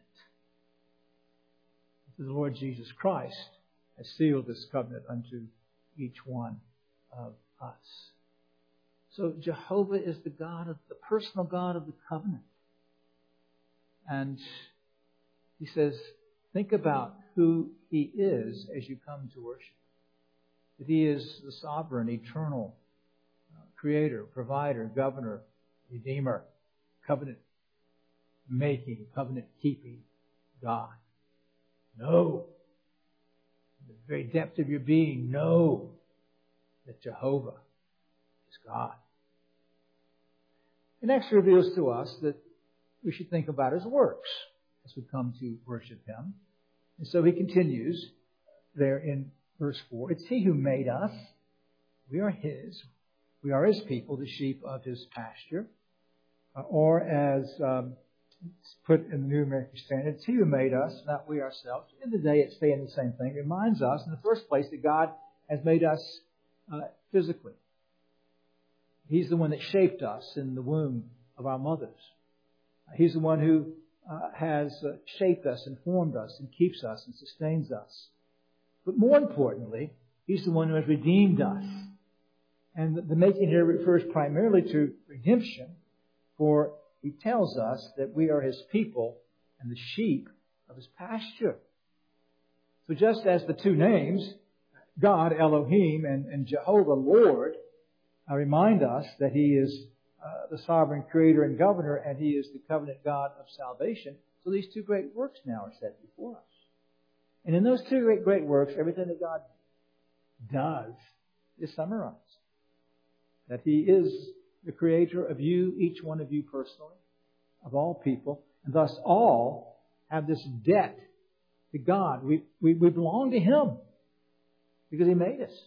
The Lord Jesus Christ has sealed this covenant unto each one of us. So Jehovah is the personal God of the covenant. And He says, think about who He is as you come to worship. That He is the sovereign, eternal creator, provider, governor, redeemer, covenant-making, covenant-keeping God. Know. In the very depth of your being, know that Jehovah is God. It next reveals to us that we should think about His works as we come to worship Him. And so He continues there in verse 4. It's He who made us. We are His. We are His people, the sheep of His pasture. Or as it's put in the New American Standard, it's He who made us, not we ourselves. In the day, it's saying the same thing. It reminds us, in the first place, that God has made us physically. He's the one that shaped us in the womb of our mothers. He's the one who has shaped us and formed us and keeps us and sustains us. But more importantly, He's the one who has redeemed us. And the making here refers primarily to redemption, for He tells us that we are His people and the sheep of His pasture. So just as the two names, God, Elohim, and Jehovah, Lord, remind us that He is the sovereign creator and governor, and He is the covenant God of salvation. So these two great works now are set before us. And in those two great works, everything that God does is summarized. That He is the creator of you, each one of you personally, of all people, and thus all have this debt to God. We belong to Him because He made us.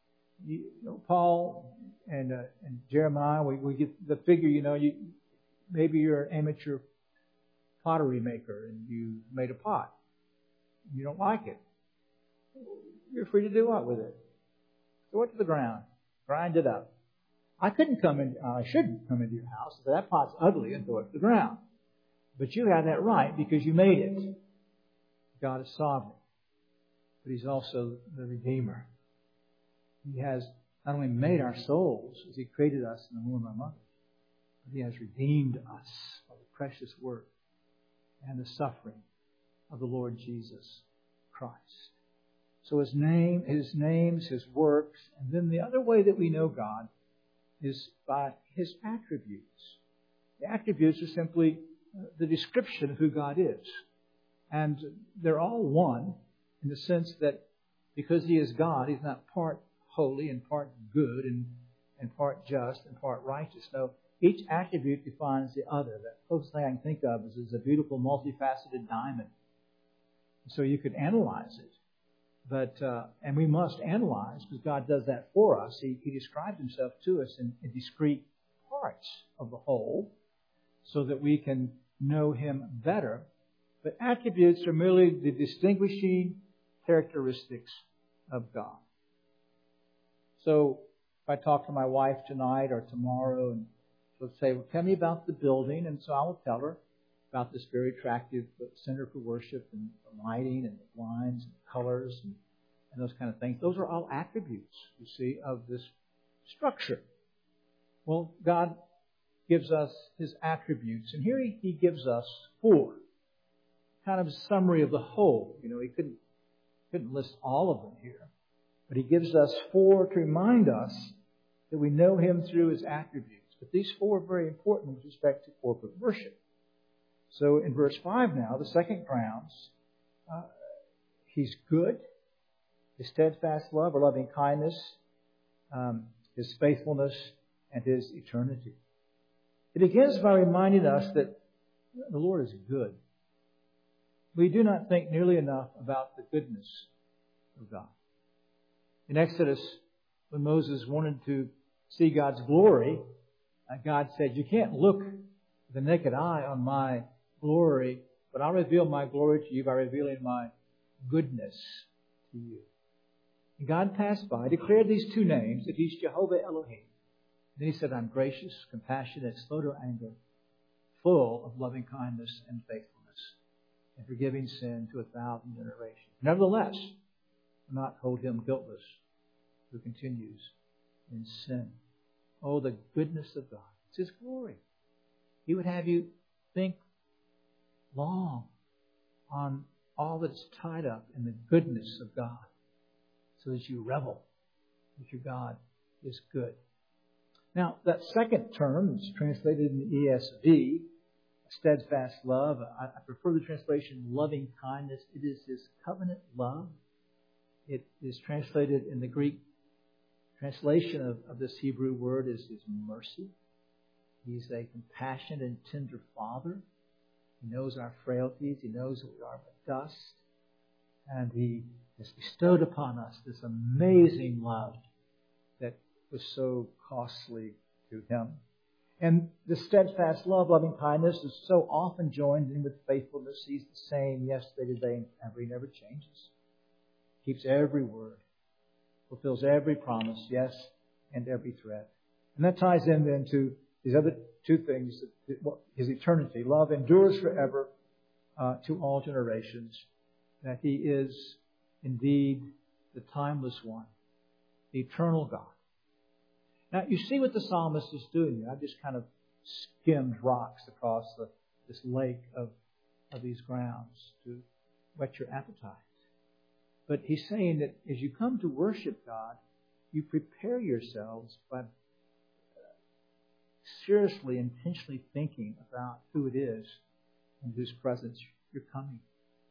Paul and Jeremiah, we get the figure, maybe you're an amateur pottery maker and you made a pot. You don't like it. You're free to do what with it? Throw it to the ground. Grind it up. I shouldn't come into your house and say, that pot's ugly, and throw it to the ground. But you have that right because you made it. God is sovereign. But He's also the Redeemer. He has not only made our souls as He created us in the womb of our mothers, but He has redeemed us by the precious work and the suffering of the Lord Jesus Christ. So His name, His names, His works, and then the other way that we know God is by His attributes. The attributes are simply the description of who God is. And they're all one in the sense that because He is God, He's not part holy and part good and part just and part righteous. No, each attribute defines the other. The closest thing I can think of is a beautiful multifaceted diamond. So you could analyze it. But and we must analyze because God does that for us. He describes Himself to us in discrete parts of the whole so that we can know Him better. But attributes are merely the distinguishing characteristics of God. So if I talk to my wife tonight or tomorrow and she'll say, well, tell me about the building. And so I will tell her about this very attractive center for worship and the lighting and the lines and colors and those kind of things. Those are all attributes, you see, of this structure. Well, God gives us His attributes. And here He gives us 4. Kind of a summary of the whole. He couldn't list all of them here. But He gives us 4 to remind us that we know Him through His attributes. But these 4 are very important with respect to corporate worship. So in verse 5 now, the second grounds, He's good, His steadfast love or loving kindness, His faithfulness, and His eternity. It begins by reminding us that the Lord is good. We do not think nearly enough about the goodness of God. In Exodus, when Moses wanted to see God's glory, God said, you can't look with the naked eye on my glory, but I'll reveal my glory to you by revealing my goodness to you. And God passed by, declared these 2 names, that He's Jehovah Elohim. Then He said, I'm gracious, compassionate, slow to anger, full of loving kindness and faithfulness, and forgiving sin to 1,000 generations. Nevertheless, do not hold Him guiltless who continues in sin. Oh, the goodness of God. It's His glory. He would have you think long on all that's tied up in the goodness of God so that you revel that your God is good. Now, that second term is translated in the ESV, steadfast love. I prefer the translation loving kindness. It is His covenant love. It is translated in the Greek translation of this Hebrew word is His mercy. He's a compassionate and tender Father. He knows our frailties. He knows that we are but dust. And He has bestowed upon us this amazing love that was so costly to Him. And the steadfast love, loving kindness is so often joined in with faithfulness. He's the same yesterday, today, and ever. He never changes. Keeps every word. Fulfills every promise, yes, and every threat. And that ties in then to these other two things. His eternity. Love endures forever to all generations. That He is indeed the timeless one. The eternal God. Now, you see what the psalmist is doing here. I've just kind of skimmed rocks across this lake of these grounds to whet your appetite. But he's saying that as you come to worship God, you prepare yourselves by seriously, intentionally thinking about who it is in whose presence you're coming.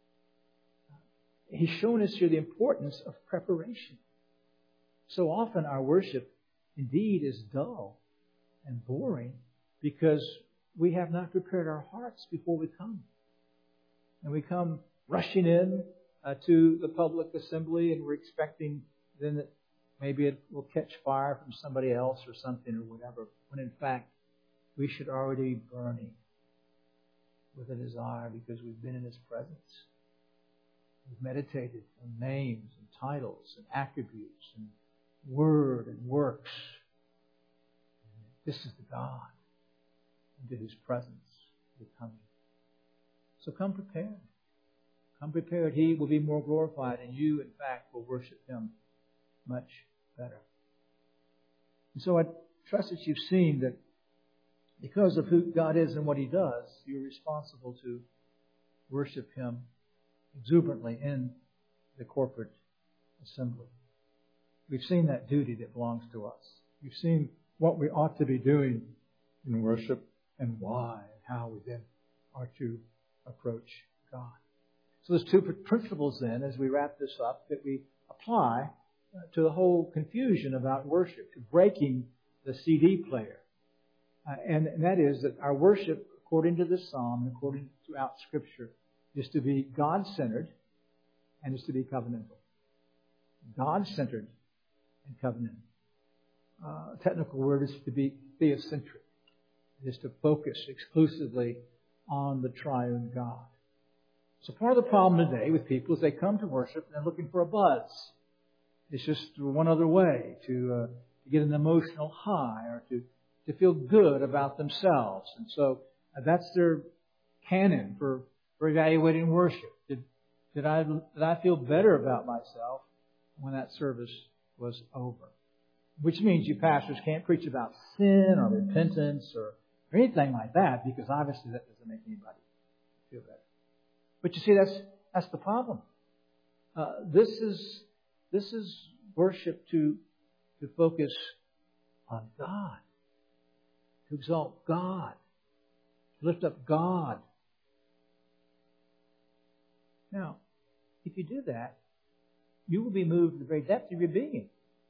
He's shown us here the importance of preparation. So often our worship indeed is dull and boring because we have not prepared our hearts before we come. And we come rushing in to the public assembly and we're expecting then that maybe it will catch fire from somebody else or something or whatever, when in fact we should already be burning with a desire because we've been in His presence. We've meditated on names and titles and attributes and Word and works. This is the God into whose presence we're coming. So come prepared. Come prepared. He will be more glorified, and you, in fact, will worship Him much better. And so I trust that you've seen that because of who God is and what He does, you're responsible to worship Him exuberantly in the corporate assembly. We've seen that duty that belongs to us. We've seen what we ought to be doing in worship and why and how we then are to approach God. So there's two principles then as we wrap this up that we apply to the whole confusion about worship, to breaking the CD player. And that is that our worship, according to this psalm and according throughout Scripture, is to be God-centered and is to be covenantal. God-centered and covenant. A technical word is to be theocentric. It is to focus exclusively on the triune God. So part of the problem today with people is they come to worship and they're looking for a buzz. It's just one other way to get an emotional high or to feel good about themselves. And so that's their canon for evaluating worship. Did I feel better about myself when that service was over? Which means you pastors can't preach about sin or repentance or anything like that, because obviously that doesn't make anybody feel better. But you see, that's the problem. This is worship to focus on God, to exalt God, to lift up God. Now, if you do that, you will be moved to the very depth of your being.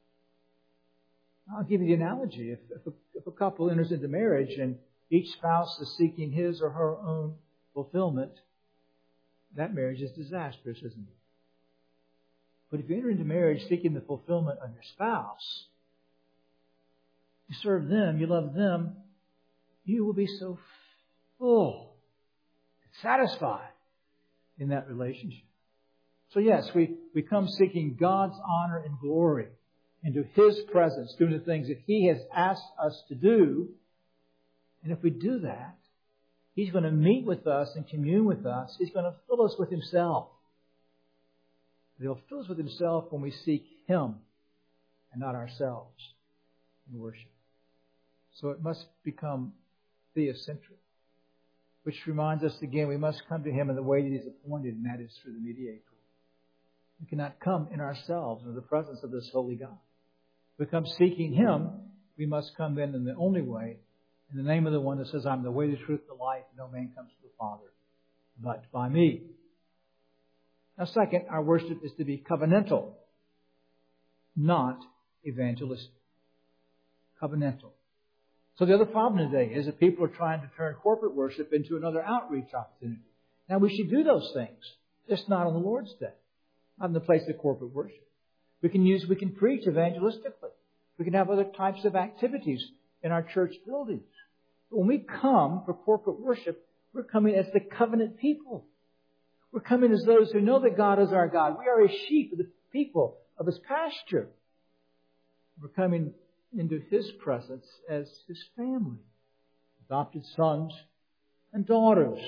I'll give you the analogy. If a couple enters into marriage and each spouse is seeking his or her own fulfillment, that marriage is disastrous, isn't it? But if you enter into marriage seeking the fulfillment of your spouse, you serve them, you love them, you will be so full and satisfied in that relationship. So yes, we come seeking God's honor and glory into His presence, doing the things that He has asked us to do. And if we do that, He's going to meet with us and commune with us. He's going to fill us with Himself. He'll fill us with Himself when we seek Him and not ourselves in worship. So it must become theocentric. Which reminds us again, we must come to Him in the way that He's appointed, and that is through the mediator. We cannot come in ourselves into the presence of this holy God. If we come seeking Him, we must come then in the only way In the name of the one that says, I'm the way, the truth, the life. No man comes to the Father but by me. Now, second, our worship is to be covenantal, not evangelistic. Covenantal. So the other problem today is that people are trying to turn corporate worship into another outreach opportunity. Now, we should do those things, just not on the Lord's Day, not in the place of corporate worship. We can preach evangelistically. We can have other types of activities in our church buildings. But when we come for corporate worship, we're coming as the covenant people. We're coming as those who know that God is our God. We are a sheep of the people of His pasture. We're coming into His presence as His family, adopted sons and daughters.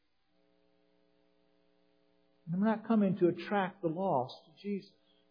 And we're not coming to attract the lost to Jesus.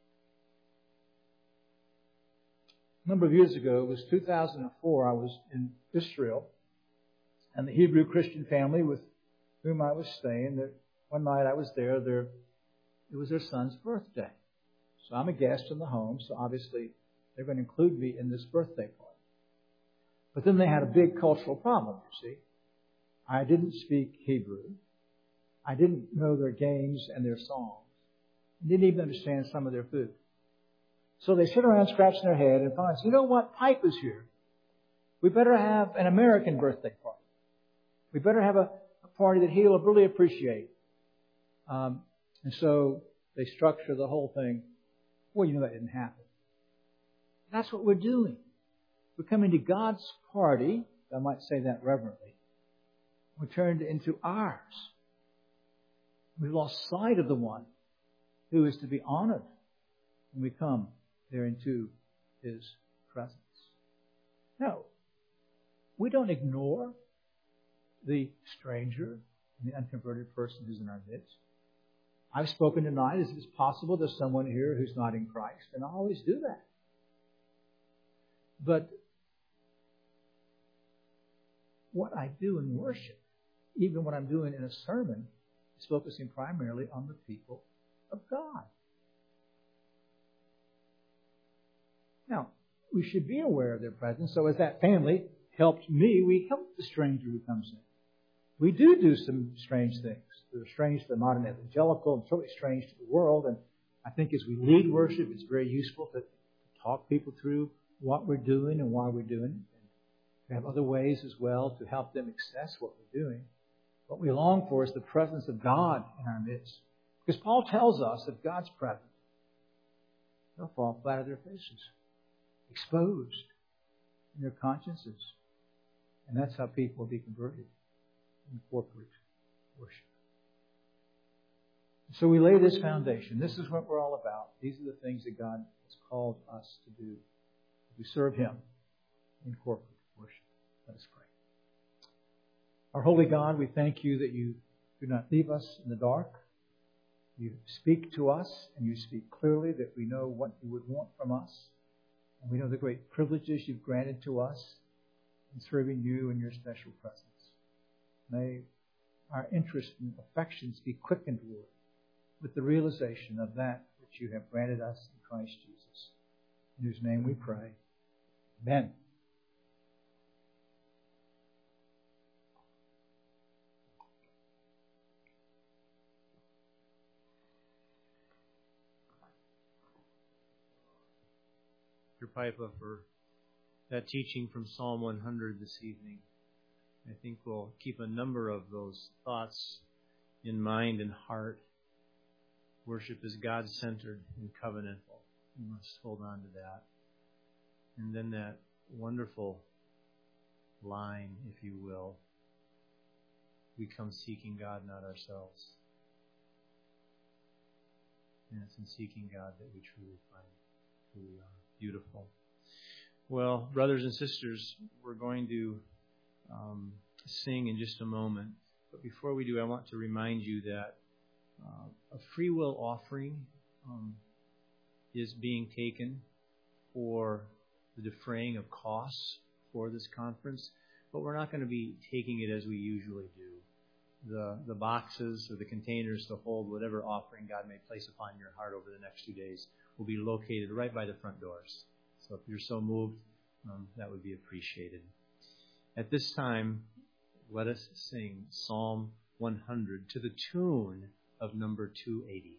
A number of years ago, it was 2004, I was in Israel, and the Hebrew Christian family with whom I was staying, one night I was there, it was their son's birthday. So I'm a guest in the home, so obviously they're going to include me in this birthday party. But then they had a big cultural problem, you see. I didn't speak Hebrew. I didn't know their games and their songs. I didn't even understand some of their food. So they sit around scratching their head and finally say, you know what? Pipe is here. We better have an American birthday party. We better have a party that he'll really appreciate. And so they structure the whole thing. Well, you know that didn't happen. That's what we're doing. We're coming to God's party, I might say that reverently. We turned it into ours. We've lost sight of the one who is to be honored when we come there into His presence. No, we don't ignore the stranger and the unconverted person who's in our midst. I've spoken tonight as if it's possible there's someone here who's not in Christ, and I always do that. But what I do in worship, even what I'm doing in a sermon, is focusing primarily on the people of God. Now, we should be aware of their presence. So as that family helped me, we help the stranger who comes in. We do some strange things. They're strange to the modern evangelical and certainly strange to the world. And I think as we lead worship, it's very useful to talk people through what we're doing and why we're doing it. And we have other ways as well to help them access what we're doing. What we long for is the presence of God in our midst. Because Paul tells us that God's presence, they'll fall flat on their faces, exposed in their consciences. And that's how people will be converted in corporate worship. So we lay this foundation. This is what we're all about. These are the things that God has called us to do. We serve Him in corporate worship. Let us pray. Our holy God, we thank You that You do not leave us in the dark. You speak to us, and You speak clearly that we know what You would want from us. And we know the great privileges You've granted to us in serving You in Your special presence. May our interest and affections be quickened, Lord, with the realization of that which You have granted us in Christ Jesus, in whose name we pray. Amen. Your pipe up for that teaching from Psalm 100 this evening. I think we'll keep a number of those thoughts in mind and heart. Worship is God-centered and covenantal. We must hold on to that. And then that wonderful line, if you will, we come seeking God, not ourselves. And it's in seeking God that we truly find who we are. Beautiful. Well, brothers and sisters, we're going to sing in just a moment. But before we do, I want to remind you that a free will offering is being taken for the defraying of costs for this conference. But we're not going to be taking it as we usually do. The boxes or the containers to hold whatever offering God may place upon your heart over the next 2 days will be located right by the front doors. So if you're so moved, that would be appreciated. At this time, let us sing Psalm 100 to the tune of number 280.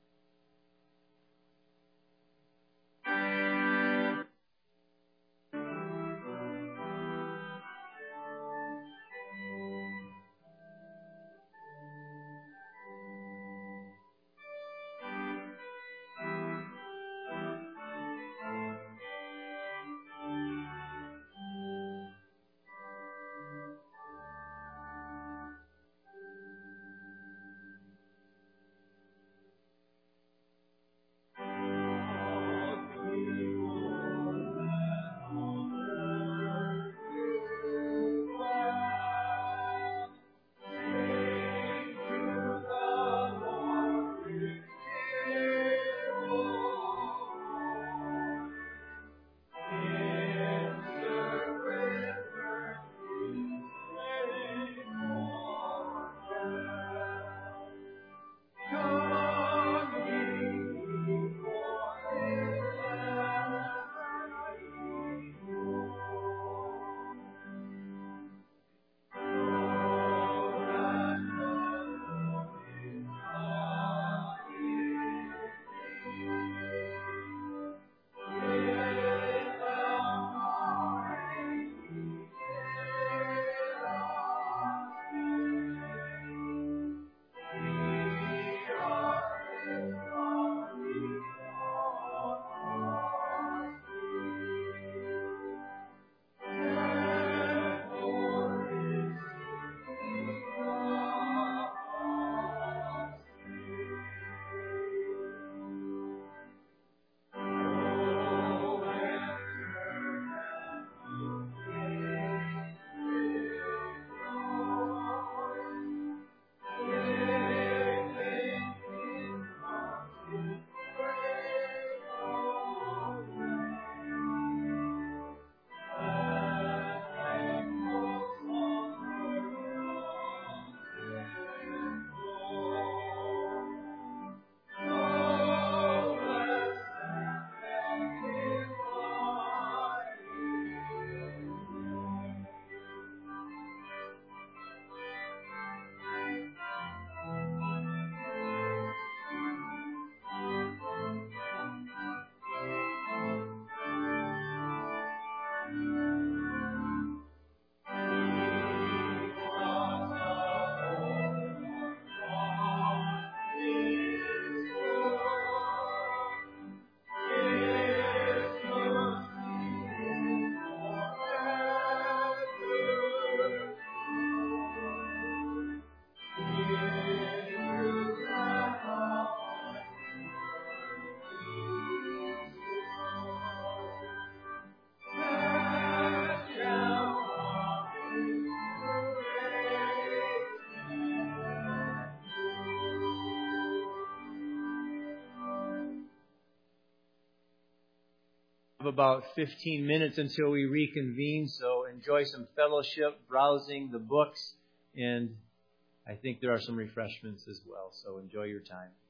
About 15 minutes until we reconvene, so enjoy some fellowship, browsing the books, and I think there are some refreshments as well, so enjoy your time.